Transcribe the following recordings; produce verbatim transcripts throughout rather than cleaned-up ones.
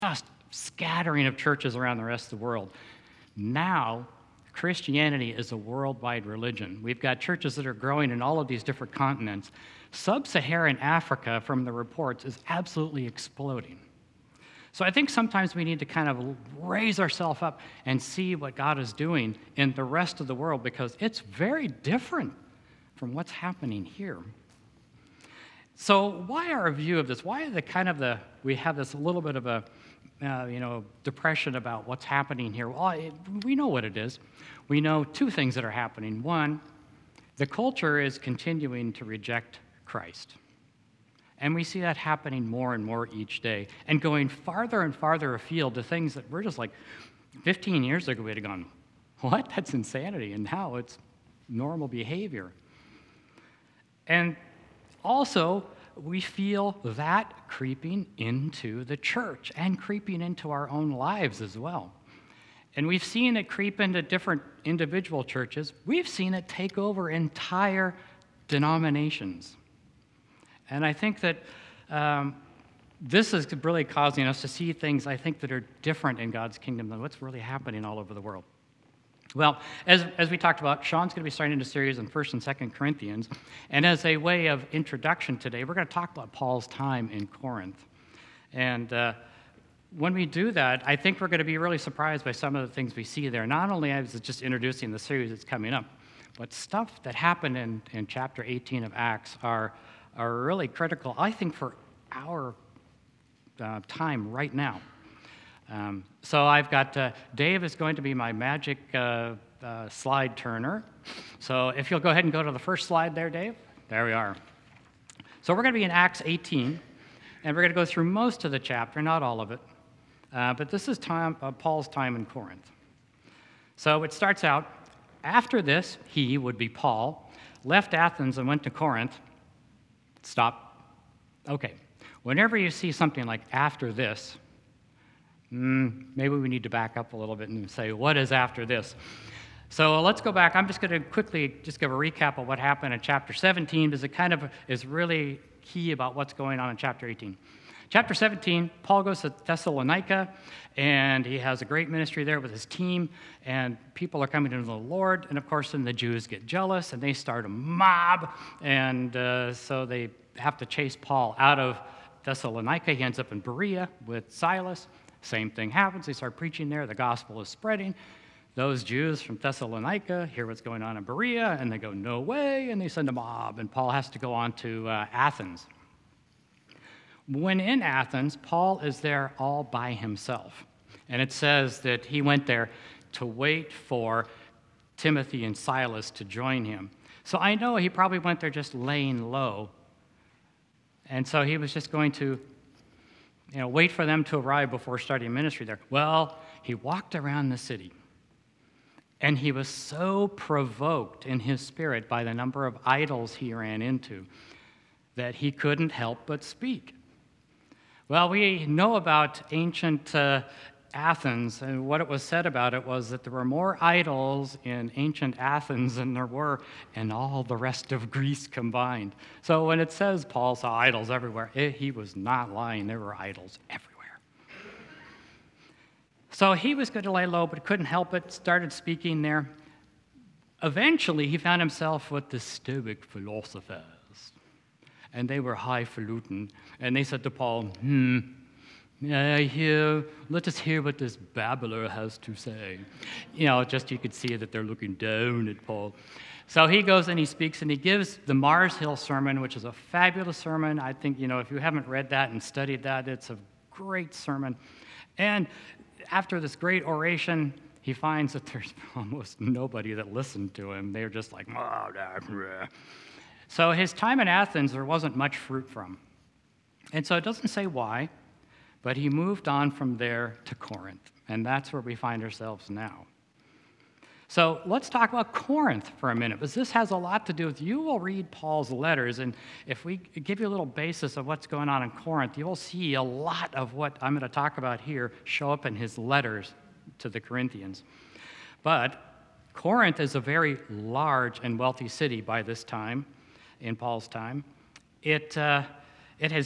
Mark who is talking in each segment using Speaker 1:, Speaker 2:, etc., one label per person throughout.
Speaker 1: just scattering of churches around the rest of the world. Now, Christianity is a worldwide religion. We've got churches that are growing in all of these different continents. Sub-Saharan Africa, from the reports, is absolutely exploding. So I think sometimes we need to kind of raise ourselves up and see what God is doing in the rest of the world, because it's very different from what's happening here. So why our view of this? Why the kind of the we have this little bit of a uh, you know depression about what's happening here? Well, it, we know what it is. We know two things that are happening. One, the culture is continuing to reject Christ. And we see that happening more and more each day, and going farther and farther afield to things that we're just like, fifteen years ago we'd have gone, what? That's insanity. And now it's normal behavior. And also, we feel that creeping into the church and creeping into our own lives as well. And we've seen it creep into different individual churches. We've seen it take over entire denominations. And I think that um, this is really causing us to see things, I think, that are different in God's kingdom than what's really happening all over the world. Well, as, as we talked about, Sean's going to be starting a series on First and Second Corinthians. And as a way of introduction today, we're going to talk about Paul's time in Corinth. And uh, when we do that, I think we're going to be really surprised by some of the things we see there. Not only as it's just introducing the series that's coming up, but stuff that happened in, in chapter eighteen of Acts are, are really critical, I think, for our uh, time right now. Um, so I've got, uh, Dave is going to be my magic uh, uh, slide turner. So if you'll go ahead and go to the first slide there, Dave. There we are. So we're going to be in Acts eighteen, and we're going to go through most of the chapter, not all of it. Uh, but this is time, uh, Paul's time in Corinth. So it starts out, after this, he, would be Paul, left Athens and went to Corinth. Stop. Okay. Whenever you see something like after this, Mm, maybe we need to back up a little bit and say, what is after this? So let's go back. I'm just going to quickly just give a recap of what happened in chapter seventeen, because it kind of is really key about what's going on in chapter eighteen. Chapter seventeen, Paul goes to Thessalonica, and he has a great ministry there with his team, and people are coming into the Lord, and of course then the Jews get jealous, and they start a mob, and uh, so they have to chase Paul out of Thessalonica. He ends up in Berea with Silas. Same thing happens. They start preaching there. The gospel is spreading. Those Jews from Thessalonica hear what's going on in Berea, and they go, no way, and they send a mob, and Paul has to go on to uh, Athens. When in Athens, Paul is there all by himself, and it says that he went there to wait for Timothy and Silas to join him. So I know he probably went there just laying low, and so he was just going to You know, wait for them to arrive before starting ministry there. Well, he walked around the city, and he was so provoked in his spirit by the number of idols he ran into that he couldn't help but speak. Well, we know about ancient uh, Athens, and what it was said about it was that there were more idols in ancient Athens than there were in all the rest of Greece combined. So when it says Paul saw idols everywhere, it, he was not lying. There were idols everywhere. So he was going to lay low, but couldn't help it, started speaking there. Eventually, he found himself with the Stoic philosophers, and they were highfalutin, and they said to Paul, hmm, I hear, let us hear what this babbler has to say. You know, just you could see that they're looking down at Paul. So he goes and he speaks, and he gives the Mars Hill sermon, which is a fabulous sermon. I think, you know, if you haven't read that and studied that, it's a great sermon. And after this great oration, he finds that there's almost nobody that listened to him. They're just like, oh, nah. So his time in Athens, there wasn't much fruit from. And so it doesn't say why, but he moved on from there to Corinth, and that's where we find ourselves now. So let's talk about Corinth for a minute, because this has a lot to do with, you will read Paul's letters, and if we give you a little basis of what's going on in Corinth, you will see a lot of what I'm going to talk about here show up in his letters to the Corinthians. But Corinth is a very large and wealthy city by this time, in Paul's time. It, uh, it has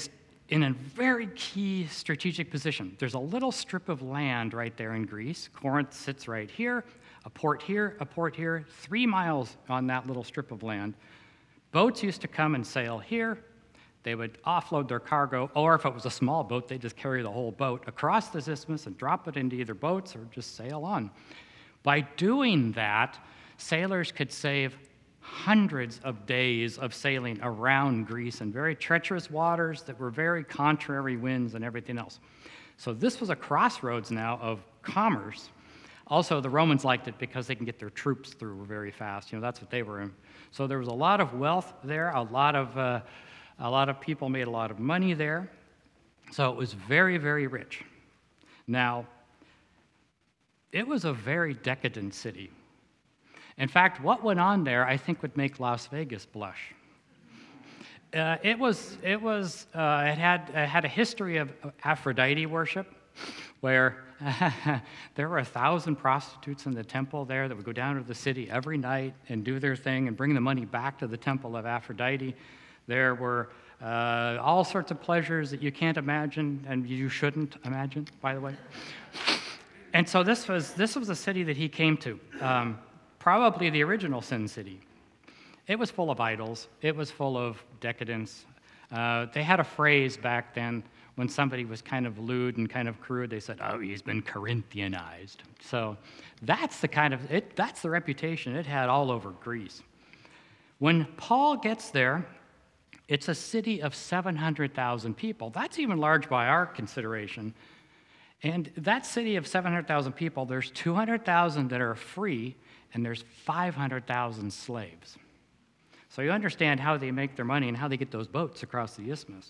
Speaker 1: in a very key strategic position. There's a little strip of land right there in Greece. Corinth sits right here, a port here, a port here, three miles on that little strip of land. Boats used to come and sail here. They would offload their cargo, or if it was a small boat, they'd just carry the whole boat across this isthmus and drop it into either boats or just sail on. By doing that, sailors could save hundreds of days of sailing around Greece in very treacherous waters that were very contrary winds and everything else. So this was a crossroads now of commerce. Also, the Romans liked it because they can get their troops through very fast. You know, that's what they were in. So there was a lot of wealth there, a lot of, uh, a lot of people made a lot of money there. So it was very, very rich. Now, it was a very decadent city. In fact, what went on there, I think, would make Las Vegas blush. Uh, it was, it was, uh, it had, it had a history of Aphrodite worship, where there were a thousand prostitutes in the temple there that would go down to the city every night and do their thing and bring the money back to the temple of Aphrodite. There were uh, all sorts of pleasures that you can't imagine, and you shouldn't imagine, by the way. And so this was, this was a city that he came to. Um, Probably the original Sin City. It was full of idols. It was full of decadence. Uh, they had a phrase back then when somebody was kind of lewd and kind of crude. They said, "Oh, he's been Corinthianized." So that's the kind of it. That's the reputation it had all over Greece. When Paul gets there, it's a city of seven hundred thousand people. That's even large by our consideration. And that city of seven hundred thousand people, there's two hundred thousand that are free, and there's five hundred thousand slaves. So you understand how they make their money and how they get those boats across the isthmus.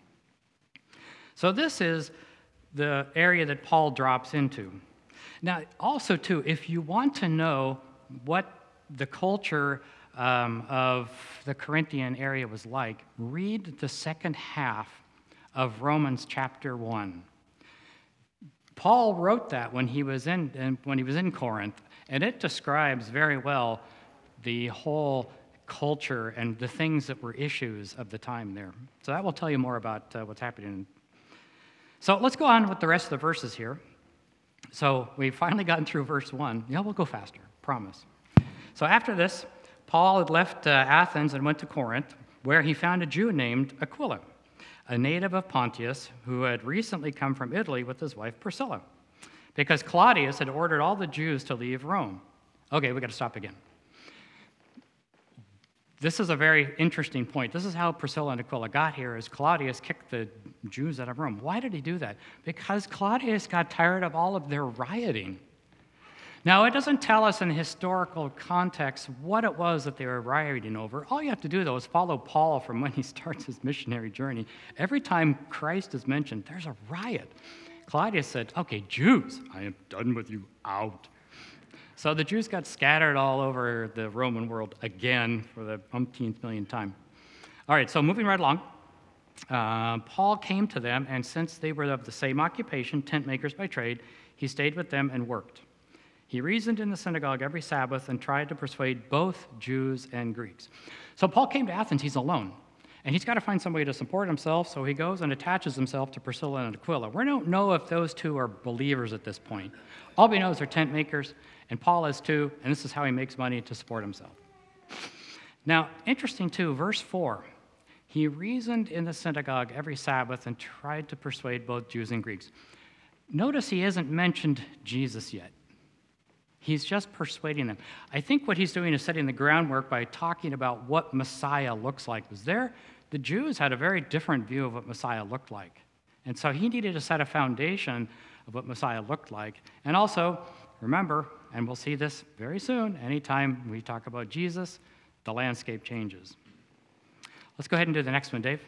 Speaker 1: So this is the area that Paul drops into. Now, also, too, if you want to know what the culture um, of the Corinthian area was like, read the second half of Romans chapter one. Paul wrote that when he was in, when he was in Corinth, and it describes very well the whole culture and the things that were issues of the time there. So that will tell you more about uh, what's happening. So let's go on with the rest of the verses here. So we've finally gotten through verse one. Yeah, we'll go faster, promise. So after this, Paul had left uh, Athens and went to Corinth, where he found a Jew named Aquila, a native of Pontus, who had recently come from Italy with his wife Priscilla, because Claudius had ordered all the Jews to leave Rome. Okay, we got to stop again. This is a very interesting point. This is how Priscilla and Aquila got here, is Claudius kicked the Jews out of Rome. Why did he do that? Because Claudius got tired of all of their rioting. Now, it doesn't tell us in historical context what it was that they were rioting over. All you have to do, though, is follow Paul from when he starts his missionary journey. Every time Christ is mentioned, there's a riot. Claudius said, "Okay, Jews, I am done with you, out." So the Jews got scattered all over the Roman world again for the umpteenth million time. All right, so moving right along, uh, Paul came to them, and since they were of the same occupation, tent makers by trade, he stayed with them and worked. He reasoned in the synagogue every Sabbath and tried to persuade both Jews and Greeks. So Paul came to Athens, he's alone. And he's got to find some way to support himself, so he goes and attaches himself to Priscilla and Aquila. We don't know if those two are believers at this point. All we know is they're tent makers, and Paul is too, and this is how he makes money to support himself. Now, interesting too, verse four. He reasoned in the synagogue every Sabbath and tried to persuade both Jews and Greeks. Notice he hasn't mentioned Jesus yet. He's just persuading them. I think what he's doing is setting the groundwork by talking about what Messiah looks like. Because there, the Jews had a very different view of what Messiah looked like. And so he needed to set a foundation of what Messiah looked like. And also, remember, and we'll see this very soon, anytime we talk about Jesus, the landscape changes. Let's go ahead and do the next one, Dave.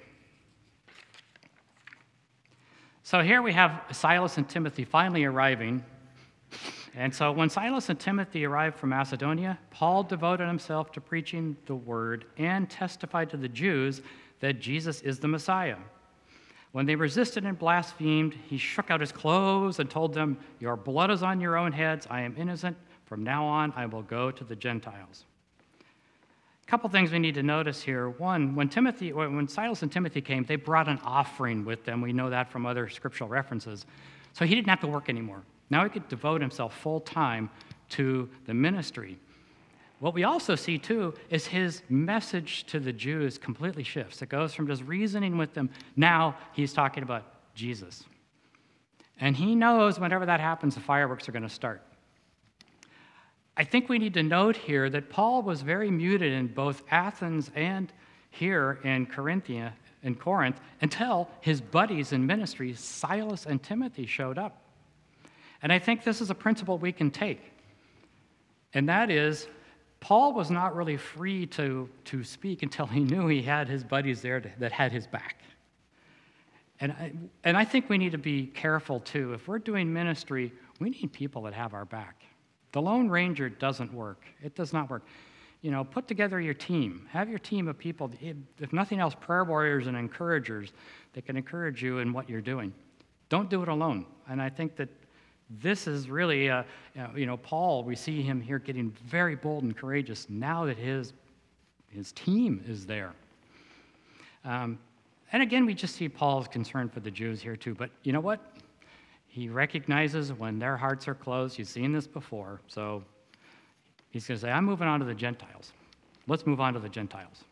Speaker 1: So here we have Silas and Timothy finally arriving. And so when Silas and Timothy arrived from Macedonia, Paul devoted himself to preaching the word and testified to the Jews that Jesus is the Messiah. When they resisted and blasphemed, he shook out his clothes and told them, "Your blood is on your own heads. I am innocent. From now on, I will go to the Gentiles." A couple things we need to notice here. One, when Timothy, when Silas and Timothy came, they brought an offering with them. We know that from other scriptural references. So he didn't have to work anymore. Now he could devote himself full time to the ministry. What we also see, too, is his message to the Jews completely shifts. It goes from just reasoning with them, now he's talking about Jesus. And he knows whenever that happens, the fireworks are going to start. I think we need to note here that Paul was very muted in both Athens and here in Corinthia, in Corinth, until his buddies in ministry, Silas and Timothy, showed up. And I think this is a principle we can take. And that is, Paul was not really free to, to speak until he knew he had his buddies there to, that had his back. And I, and I think we need to be careful, too. If we're doing ministry, we need people that have our back. The Lone Ranger doesn't work. It does not work. You know, put together your team. Have your team of people, if nothing else, prayer warriors and encouragers that can encourage you in what you're doing. Don't do it alone. And I think that this is really, uh, you know, Paul, we see him here getting very bold and courageous now that his, his team is there. Um, and again, we just see Paul's concern for the Jews here too. But you know what? He recognizes when their hearts are closed. You've seen this before. So he's going to say, I'm moving on to the Gentiles. Let's move on to the Gentiles.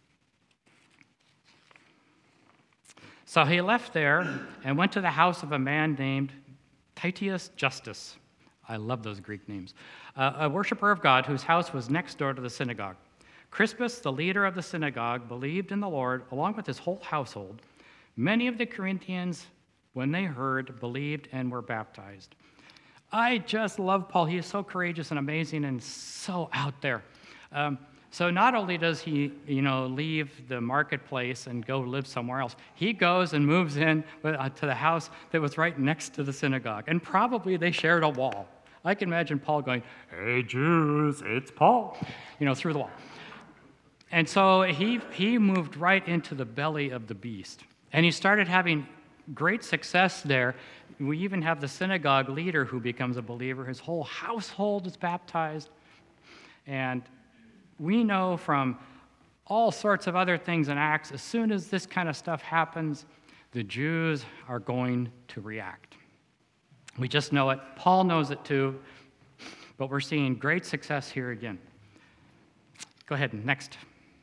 Speaker 1: So he left there and went to the house of a man named Titius Justus. I love those Greek names. Uh, a worshiper of God whose house was next door to the synagogue. Crispus, the leader of the synagogue, believed in the Lord along with his whole household. Many of the Corinthians, when they heard, believed and were baptized. I just love Paul. He is so courageous and amazing and so out there. Um, so not only does he, you know, leave the marketplace and go live somewhere else, he goes and moves in to the house that was right next to the synagogue. And probably they shared a wall. I can imagine Paul going, "Hey, Jews, it's Paul," you know, through the wall. And so he he moved right into the belly of the beast. And he started having great success there. We even have the synagogue leader who becomes a believer. His whole household is baptized. And we know from all sorts of other things in Acts, as soon as this kind of stuff happens, the Jews are going to react. We just know it. Paul knows it too. But we're seeing great success here again. Go ahead, next.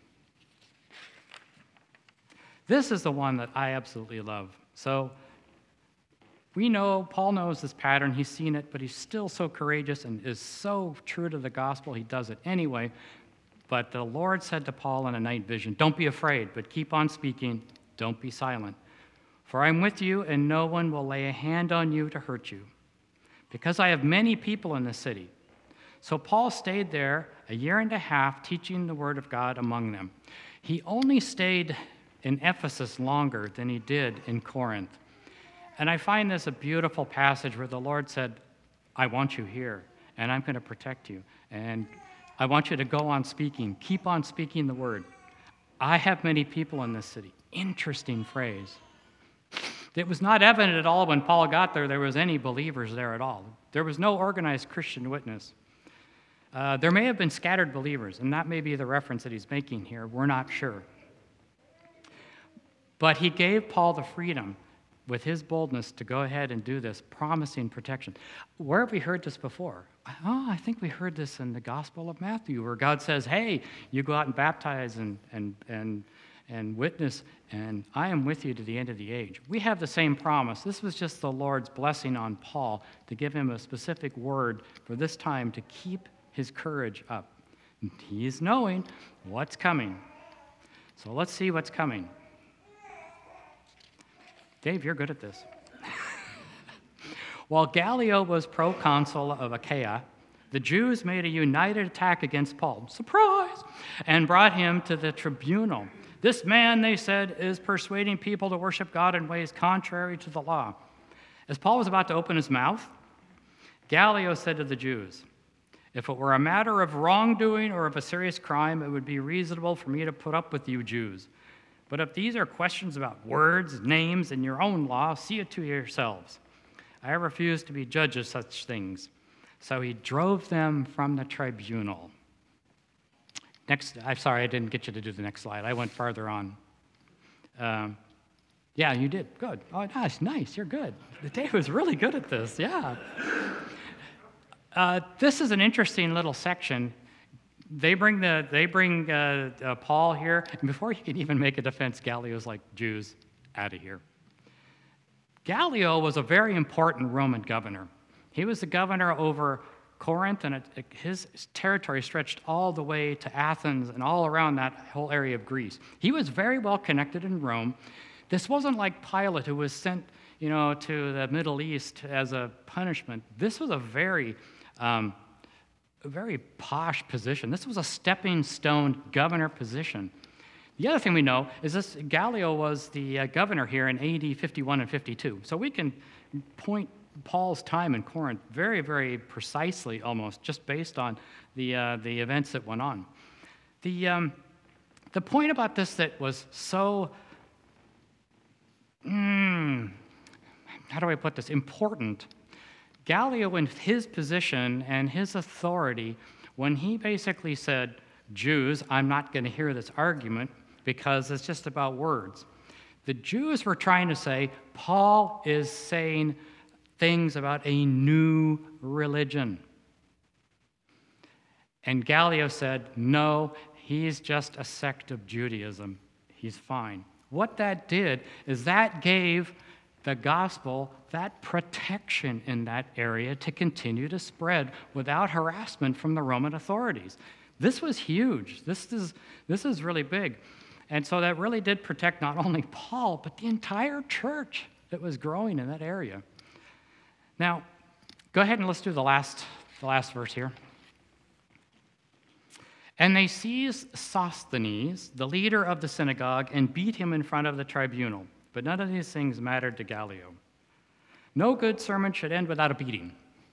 Speaker 1: This is the one that I absolutely love. So we know, Paul knows this pattern, he's seen it, but he's still so courageous and is so true to the gospel, he does it anyway. But the Lord said to Paul in a night vision, "Don't be afraid, but keep on speaking, don't be silent. For I'm with you, and no one will lay a hand on you to hurt you, because I have many people in the city." So Paul stayed there a year and a half, teaching the word of God among them. He only stayed in Ephesus longer than he did in Corinth. And I find this a beautiful passage where the Lord said, "I want you here, and I'm going to protect you, and I want you to go on speaking. Keep on speaking the word. I have many people in this city." Interesting phrase. It was not evident at all when Paul got there there was any believers there at all. There was no organized Christian witness. Uh, there may have been scattered believers, and that may be the reference that he's making here. We're not sure. But he gave Paul the freedom with his boldness to go ahead and do this, promising protection. Where have we heard this before? Oh, I think we heard this in the Gospel of Matthew, where God says, "Hey, you go out and baptize and, and, and, and witness, and I am with you to the end of the age." We have the same promise. This was just the Lord's blessing on Paul to give him a specific word for this time to keep his courage up. He's knowing what's coming. So let's see what's coming. Dave, you're good at this. While Gallio was proconsul of Achaia, the Jews made a united attack against Paul, surprise, and brought him to the tribunal. "This man," they said, "is persuading people to worship God in ways contrary to the law." As Paul was about to open his mouth, Gallio said to the Jews, "If it were a matter of wrongdoing or of a serious crime, it would be reasonable for me to put up with you Jews. But if these are questions about words, names, and your own law, see it to yourselves. I refuse to be judge of such things." So he drove them from the tribunal. Next, I'm sorry, I didn't get you to do the next slide. I went farther on. Um, yeah, you did. Good. Oh, nice, nice. You're good. Dave was really good at this. Yeah. Uh, this is an interesting little section. They bring the they bring uh, uh, Paul here, and before he can even make a defense, Gallio's like, Jews, out of here. Gallio was a very important Roman governor. He was the governor over Corinth, and it, it, his territory stretched all the way to Athens and all around that whole area of Greece. He was very well connected in Rome. This wasn't like Pilate, who was sent, you know, to the Middle East as a punishment. This was a very, um, a very posh position. This was a stepping stone governor position. The other thing we know is this: Gallio was the uh, governor here in A D fifty-one and fifty-two. So we can point Paul's time in Corinth very, very precisely, almost, just based on the uh, the events that went on. The um, the point about this that was so, mm, how do I put this, important, Gallio in his position and his authority, when he basically said, Jews, I'm not going to hear this argument because it's just about words. The Jews were trying to say, Paul is saying things about a new religion. And Gallio said, no, he's just a sect of Judaism. He's fine. What that did is that gave the gospel that protection in that area to continue to spread without harassment from the Roman authorities. This was huge. This is, this is really big. And so that really did protect not only Paul, but the entire church that was growing in that area. Now, go ahead and let's do the last, the last verse here. And they seized Sosthenes, the leader of the synagogue, and beat him in front of the tribunal. But none of these things mattered to Gallio. No good sermon should end without a beating.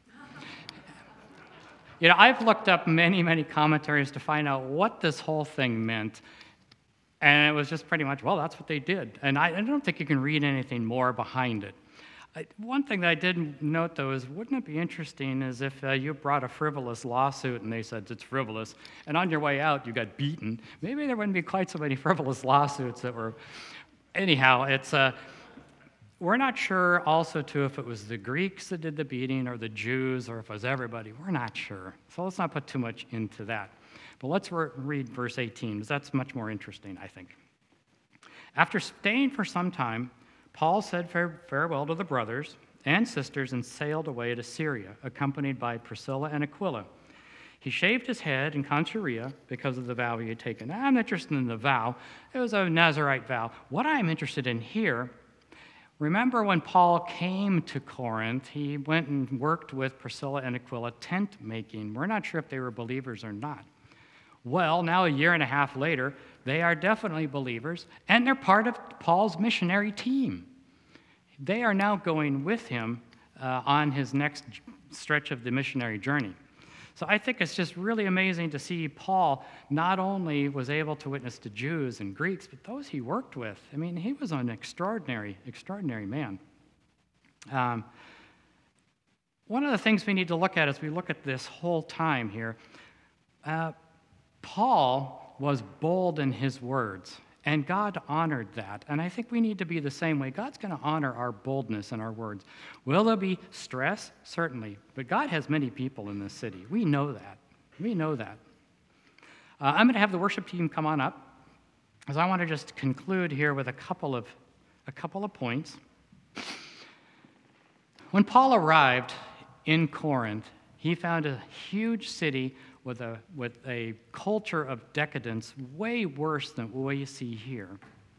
Speaker 1: You know, I've looked up many, many commentaries to find out what this whole thing meant. And it was just pretty much, well, that's what they did. And I, I don't think you can read anything more behind it. I, one thing that I did note, though, is wouldn't it be interesting is if uh, you brought a frivolous lawsuit and they said it's frivolous, and on your way out you got beaten, maybe there wouldn't be quite so many frivolous lawsuits that were... Anyhow, it's uh, we're not sure also, too, if it was the Greeks that did the beating or the Jews or if it was everybody. We're not sure. So let's not put too much into that. But let's re- read verse eighteen, because that's much more interesting, I think. After staying for some time, Paul said fare- farewell to the brothers and sisters and sailed away to Syria, accompanied by Priscilla and Aquila. He shaved his head in Caesarea because of the vow he had taken. Now, I'm not interested in the vow. It was a Nazirite vow. What I'm interested in here, remember when Paul came to Corinth, he went and worked with Priscilla and Aquila tent making. We're not sure if they were believers or not. Well, now a year and a half later, they are definitely believers, and they're part of Paul's missionary team. They are now going with him uh, on his next stretch of the missionary journey. So I think it's just really amazing to see Paul not only was able to witness to Jews and Greeks, but those he worked with. I mean, he was an extraordinary, extraordinary man. Um, one of the things we need to look at as we look at this whole time here, uh, Paul was bold in his words, and God honored that. And I think we need to be the same way. God's going to honor our boldness in our words. Will there be stress? Certainly. But God has many people in this city. We know that. We know that. Uh, I'm going to have the worship team come on up, as I want to just conclude here with a couple of, a couple of points. When Paul arrived in Corinth, he found a huge city with a, with a culture of decadence way worse than what you see here.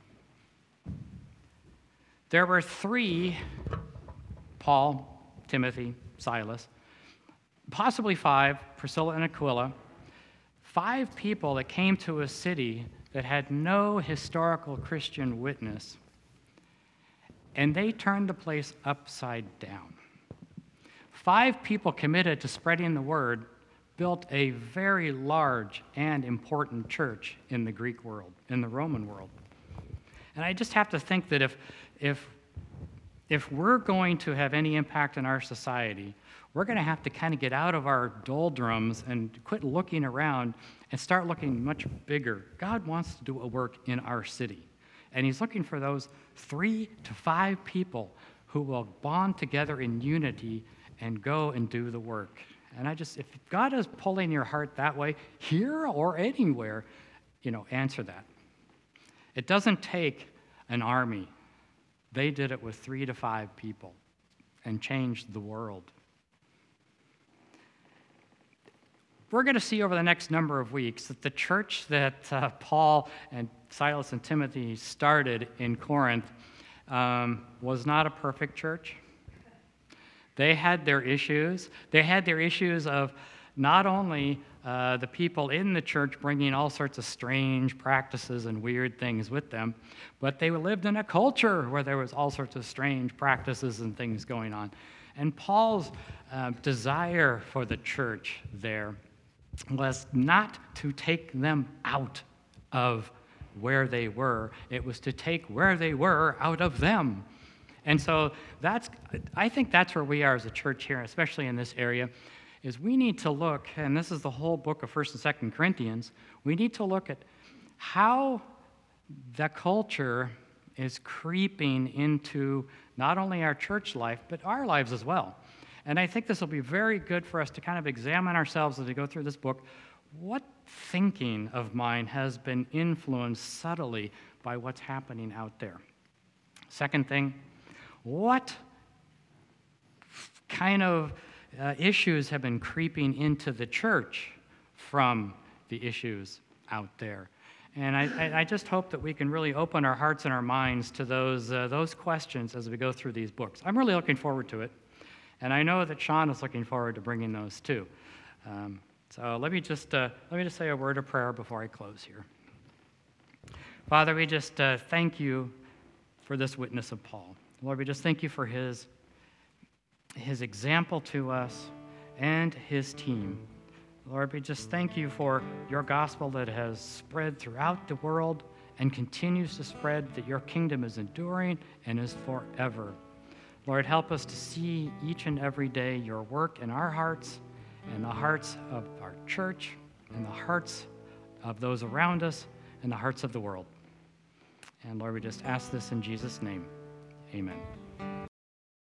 Speaker 1: There were three, Paul, Timothy, Silas, possibly five, Priscilla and Aquila, five people that came to a city that had no historical Christian witness, and they turned the place upside down. Five people committed to spreading the word built a very large and important church in the Greek world, in the Roman world. And I just have to think that if, if if we're going to have any impact in our society, we're going to have to kind of get out of our doldrums and quit looking around and start looking much bigger. God wants to do a work in our city, and he's looking for those three to five people who will bond together in unity and go and do the work. And I just, if God is pulling your heart that way, here or anywhere, you know, answer that. It doesn't take an army. They did it with three to five people and changed the world. We're going to see over the next number of weeks that the church that uh, Paul and Silas and Timothy started in Corinth um, was not a perfect church. They had their issues. They had their issues of not only uh, the people in the church bringing all sorts of strange practices and weird things with them, but they lived in a culture where there was all sorts of strange practices and things going on. And Paul's uh, desire for the church there was not to take them out of where they were. It was to take where they were out of them. And so that's, I think that's where we are as a church here, especially in this area, is we need to look, and this is the whole book of First and Second Corinthians, we need to look at how the culture is creeping into not only our church life, but our lives as well. And I think this will be very good for us to kind of examine ourselves as we go through this book. What thinking of mine has been influenced subtly by what's happening out there? Second thing, what kind of uh, issues have been creeping into the church from the issues out there? And I, I, I just hope that we can really open our hearts and our minds to those, uh, those questions as we go through these books. I'm really looking forward to it. And I know that Sean is looking forward to bringing those too. Um, so let me just uh, let me just say a word of prayer before I close here. Father, we just uh, thank you for this witness of Paul. Lord, we just thank you for his his example to us and his team. Lord, we just thank you for your gospel that has spread throughout the world and continues to spread, that your kingdom is enduring and is forever. Lord, help us to see each and every day your work in our hearts and the hearts of our church and the hearts of those around us and the hearts of the world. And Lord, we just ask this in Jesus' name. Amen.